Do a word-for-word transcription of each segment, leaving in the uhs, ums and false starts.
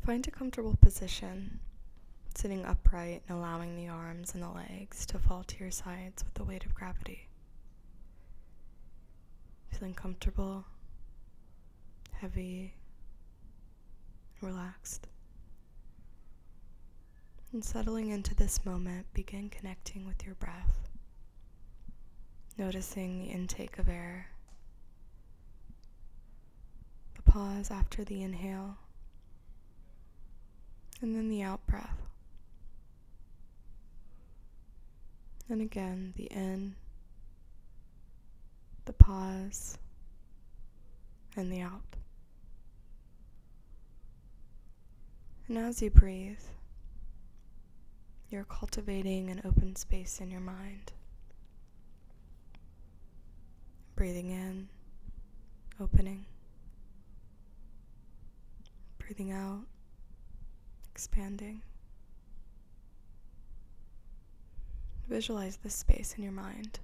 Find a comfortable position, sitting upright and allowing the arms and the legs to fall to your sides with the weight of gravity. Feeling comfortable, heavy, relaxed. And settling into this moment, begin connecting with your breath, noticing the intake of air, the pause after the inhale, and then the out breath. And again, the in, the pause, and the out. And as you breathe, you're cultivating an open space in your mind. Breathing in, opening. Breathing out, expanding. Visualize this space in your mind.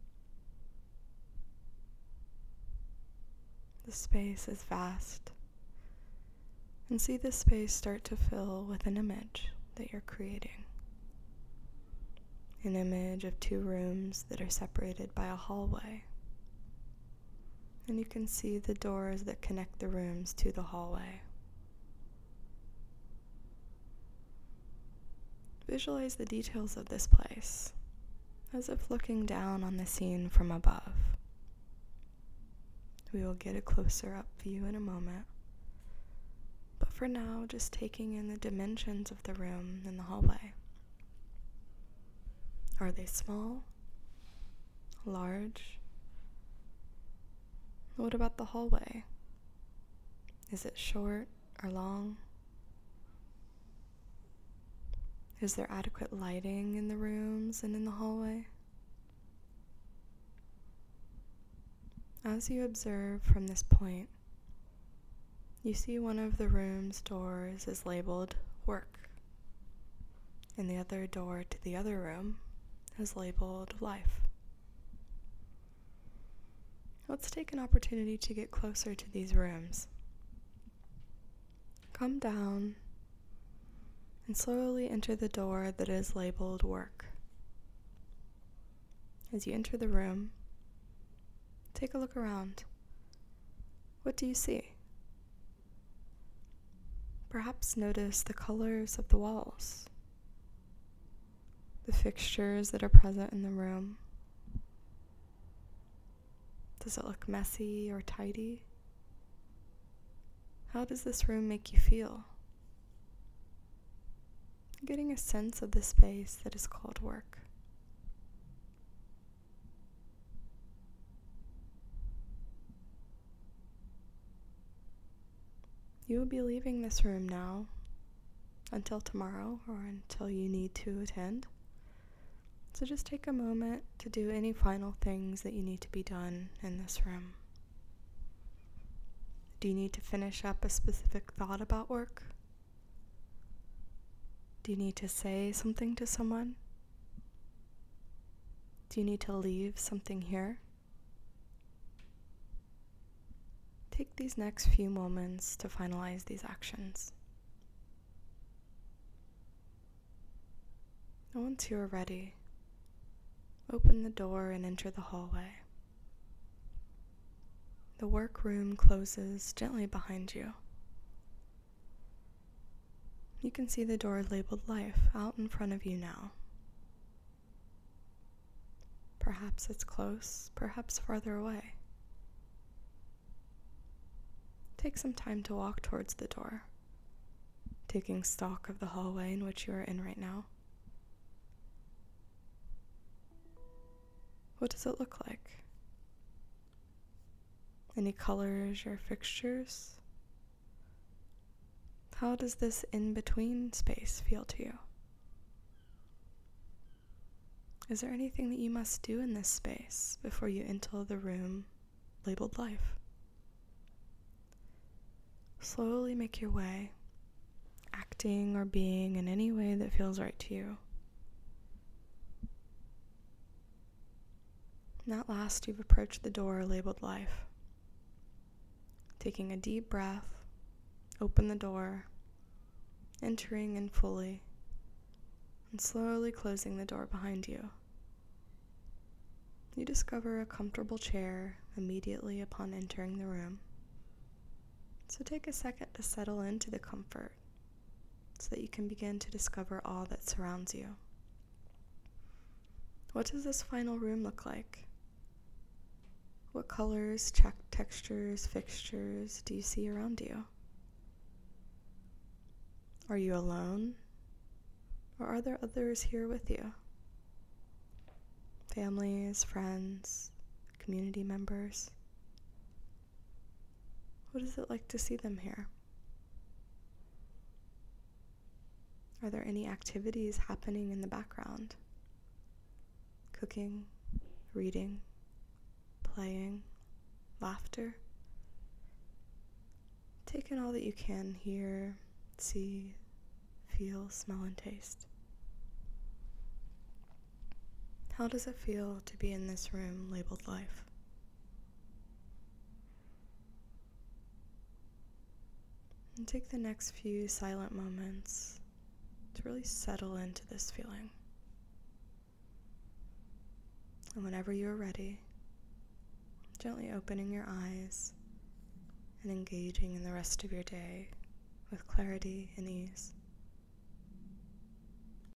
The space is vast, and see this space start to fill with an image that you're creating. An image of two rooms that are separated by a hallway. And you can see the doors that connect the rooms to the hallway. Visualize the details of this place, as if looking down on the scene from above. We will get a closer up view in a moment, but for now, just taking in the dimensions of the room and the hallway. Are they small? Large? What about the hallway? Is it short or long? Is there adequate lighting in the rooms and in the hallway? As you observe from this point, you see one of the room's doors is labeled work, and the other door to the other room is labeled life. Let's take an opportunity to get closer to these rooms. Come down and slowly enter the door that is labeled work. As you enter the room, take a look around. What do you see? Perhaps notice the colors of the walls, the fixtures that are present in the room. Does it look messy or tidy? How does this room make you feel? Getting a sense of the space that is called work. You will be leaving this room now until tomorrow or until you need to attend. So just take a moment to do any final things that you need to be done in this room. Do you need to finish up a specific thought about work? Do you need to say something to someone? Do you need to leave something here? Take these next few moments to finalize these actions. And once you are ready, open the door and enter the hallway. The workroom closes gently behind you. You can see the door labeled life out in front of you now. Perhaps it's close, perhaps farther away. Take some time to walk towards the door, taking stock of the hallway in which you are in right now. What does it look like? Any colors or fixtures? How does this in-between space feel to you? Is there anything that you must do in this space before you enter the room labeled life? Slowly make your way, acting or being in any way that feels right to you. And at last, you've approached the door labeled life. Taking a deep breath, open the door, entering in fully and slowly closing the door behind you. You discover a comfortable chair immediately upon entering the room. So take a second to settle into the comfort so that you can begin to discover all that surrounds you. What does this final room look like? What colors, check textures, fixtures do you see around you? Are you alone? Or are there others here with you? Families, friends, community members? What is it like to see them here? Are there any activities happening in the background? Cooking, reading, playing, laughter? Take in all that you can hear, see, feel, smell, and taste. How does it feel to be in this room labeled life? And take the next few silent moments to really settle into this feeling. And whenever you're ready, gently opening your eyes and engaging in the rest of your day with clarity and ease.